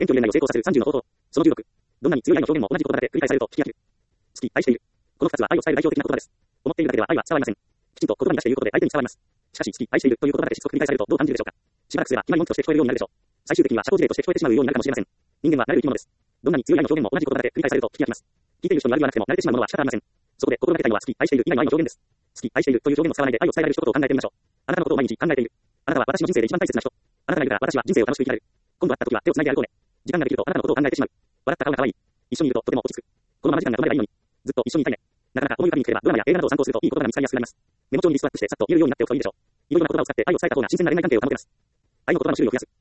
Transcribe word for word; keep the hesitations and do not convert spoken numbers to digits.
遠距離恋愛を成功させるさんじゅうの方法。そのじゅうろく。どんなに強い愛の表現も同じ言葉で繰り返されると引き飽きる。好き、愛している。このふたつは愛を伝える代表的な言葉です。思っているだけでは愛は伝わりません。きちんと言葉に出して言うことで相手に伝わります。しかし、好き、愛しているという言葉だけしつこく繰り返されるとどう感じるでしょうか。しばらくすれば決まり文句として聞こえるようになるでしょう。最終的には社交辞令として聞こえてしまうようになるかもしれません。人間は慣れる生き物です。どんなに強い愛の表現も同じ言葉だけ繰り返されると聞き飽きます。聞いている人に悪意はなくても慣れてしまうものは仕方ありません。そこで心がけたいのは好き、愛している以外の愛の表現です。好き、愛しているという表現を使わないで愛を伝えられる一言を考えてみましょう。あなたのことを毎日考えている。あなたは私の人生で一番大切な人。あなたがいるから私は人生を楽しく生きられる。今度会った時は手を繋いで歩こうね。時間ができるとあなたのことを考えてしまう。笑った顔が可愛い。一緒にいるととても落ち着く。このまま時間が止まればいいのに。ずっと一緒にいたいね。なかなか思い浮かびにくければドラマや映画などを参考するといい言葉が見つかりやすくなります。メモ帳にリストアップしてさっと言えるようになっておくといいでしょう。いろいろな言葉を使って愛を伝えた方が新鮮な恋愛関係を保てます。愛の言葉の種類を増やす。